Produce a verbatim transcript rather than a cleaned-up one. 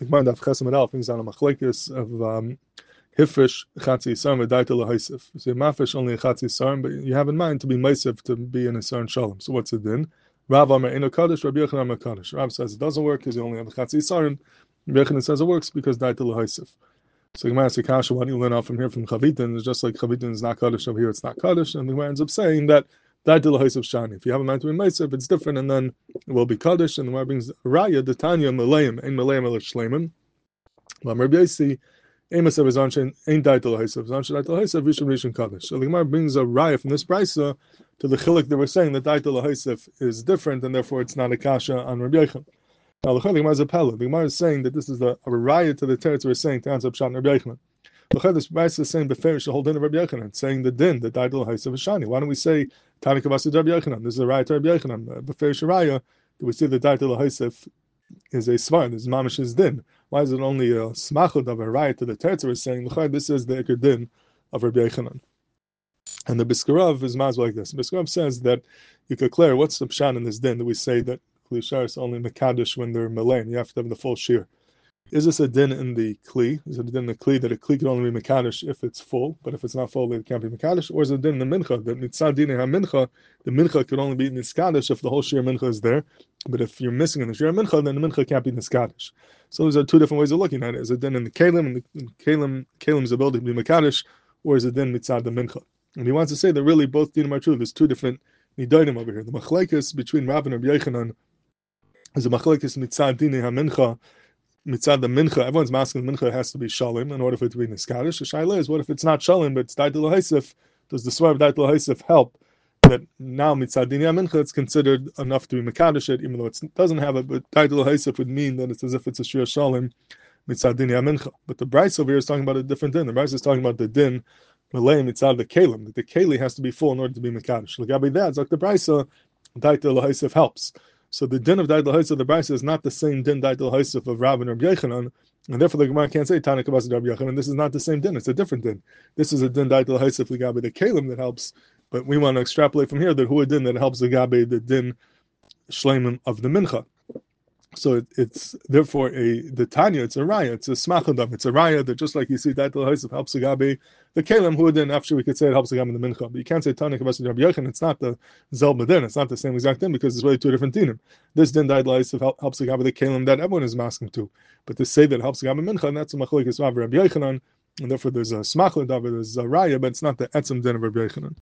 The Gemara Daf Chesed Amud Aleph brings down a machlekes of um, hifresh chatzi yisarim v'daita l'haisif. So you mafresh only a chatzi yisarim, but you have in mind to be meisiv to be in a yisarim shalom. So what's it then? Rav Amar Eino Kaddish, Rabbi Yochanan Amar Kaddish. Rav says it doesn't work because you only have a chatzi yisarim. Rabbi Yochanan says it works because daita l'haisif. So the Gemara asks Kasha, why do you learn out from here from Chavitin? It's just like Chavitin is not Kaddish over here, it's not Kaddish, and the Gemara ends up saying that daita l'haisif shani. If you have a mind to be meisiv, it's different, and then it will be Kaddish. And the Gemara brings Raya, the Tanya Malayim, Ein Malayim El Shleiman. Rabbi Yosi, Amos of his anshin ain't daita l'haisif. His anshin daita l'haisif, Rishon Rishon Kaddish. So the Gemara brings a Raya from this brisa to the chiluk that we're saying that daita l'haisif is different, and therefore it's not a kasha on Rabbi Yochanan. Now the Gemara is a pella. The Gemara is saying that this is the, a Raya to the teretz we're saying to answer pshat in Rabbi Yochanan. The this brisa is saying beferish the whole din of Rabbi Yochanan, saying the din, the daita l'haisif is shani. Why don't we say Tani Kavasi Rabbi Yochanan? This is a Raya to Rabbi Yochanan. Beferish Raya, do we see the daita l'haisif is a svar, this is mamash's din? Why is it only a smachud of a Raya to the teretz we're saying this is the ikar din of Rabbi Yochanan? And the Biskarav is maz like this. Biskarav says that you could clear what's the pshat in this din that we say that Kli Shar is only Mekadosh when they're Malain. You have to have the full shear. Is this a din in the Kli? Is it a din in the Kli that a Kli can only be Mekadosh if it's full, but if it's not full, it can't be Mekadosh? Or is it a din in the Mincha that Mitzad Dinei HaMincha, the Mincha could only be Niskadosh if the whole shear Mincha is there, but if you're missing in the shear Mincha, then the Mincha can't be Niskadosh. So those are two different ways of looking at it. Is it din in the Kalim, and the Kalim, Kalim's ability to be Mekadosh, or is it din Mitzad the Mincha? And he wants to say that really both dinim are true. There's two different nidanim over here. The machlekes between Rav and Rabbi Yochanan is a machlekes mitzad dinei hamincha, mitzad the mincha. Everyone's masking the mincha has to be shalim in order for it to be niskadish. The shaila is, what if it's not shalim, but it's daita l'haisif? Does the svar of daita l'haisif help that now mitzad dinei hamincha it's considered enough to be mekadosh it, even though it doesn't have it, but daita l'haisif would mean that it's as if it's a shir shalim mitzad dinei hamincha. But the brayso over here is talking about a different din. The brayso is talking about the din Malay mitzad the kalim, that the keli has to be full in order to be mekadosh. L'gabi that, like the brayso, daita l'haisif helps. So the din of daita l'haisif of the brayso is not the same din daita l'haisif of Rav and Rabbi Yochanan, and therefore the Gemara can't say Tana Kavasi Rabbi Yochanan. This is not the same din; it's a different din. This is a din daita l'haisif l'gabi the kalim that helps, but we want to extrapolate from here that who a din that helps l'gabi the din shleimim of the mincha. So it, it's therefore a the Tanya, it's a raya, it's a smachadam, it's a raya that just like you see daita l'haisif helps the gabi the kalim, who then after we could say it helps the gabi the mincha, but you can't say Tanya Kavasi Rabbi Yochanan. It's not the zel din, it's not the same exact din because it's really two different dinim. This din daita l'haisif helps the gabi the kalim that everyone is masking to, but to say that it helps the gabi mincha, and that's a machlekes Rav Rabbi Yochanan, and therefore there's a smachadam, there's a raya, but it's not the etzem din of Rabbi Yochanan.